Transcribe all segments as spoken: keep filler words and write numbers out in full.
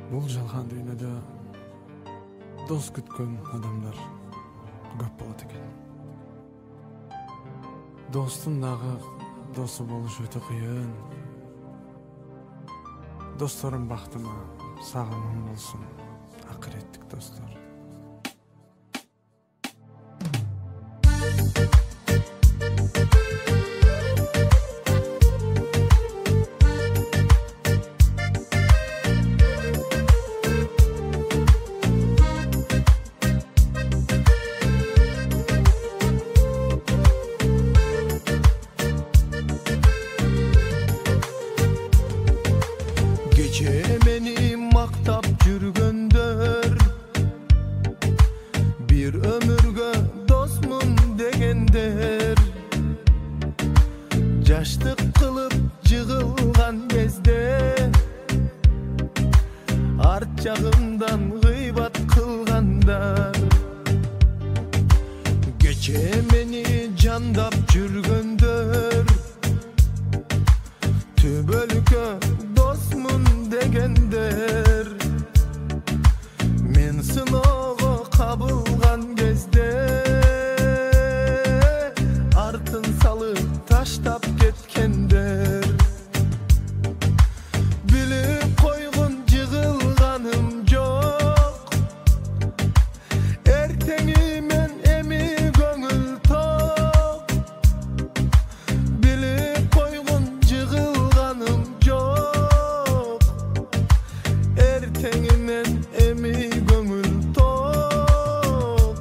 Бул жалган дүйнөдө дос күткөн адамдар көп болот экен. Достун дагы досу болуш өтө кыйын. Досторум бактыма сагымым болсун, акыреттик достор. Gece beni maktap жүргөндөр, bir ömürgө dosmун дегендер, жаштык кылып жыгылган кезде, арт жагымдан гыйбат кылгандар. Gece meni жандап жүргөндөр, түбөлүккө досмун дегендер, мен сыноого кабылган кезде, артын салып таштап кеткендер. Билип койгон жыгылганым жок, эртең мен эми көңүл ток. Билип койгон жыгылганым жок, эртең мен эми көңүл ток.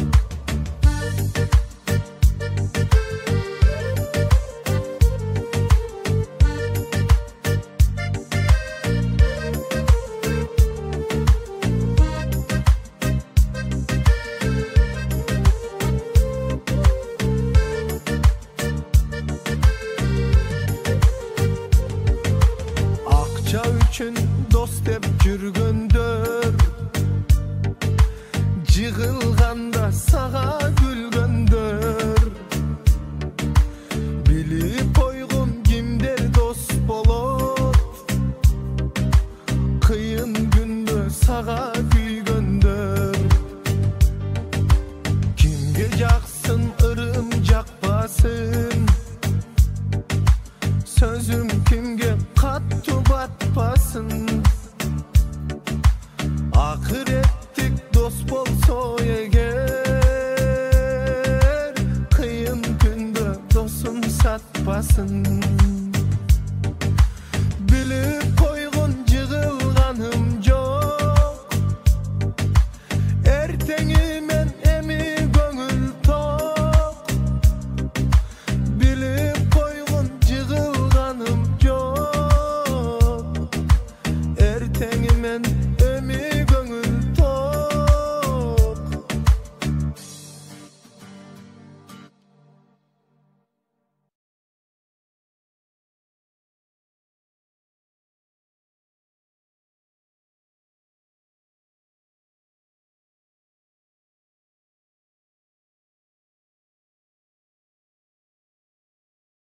Акча үчүн дос деп жүргөндөр, жыгылганда сага күлгөндөр. Билип койгум кимдер дос болот, кыйын күндө сага күйгөндөр. Кимге жаксын ырым жакпасын, сөзүм кимге каттуу батпасын. Акыреттик дос болсо эгер, кыйын күндө досун сатпасын.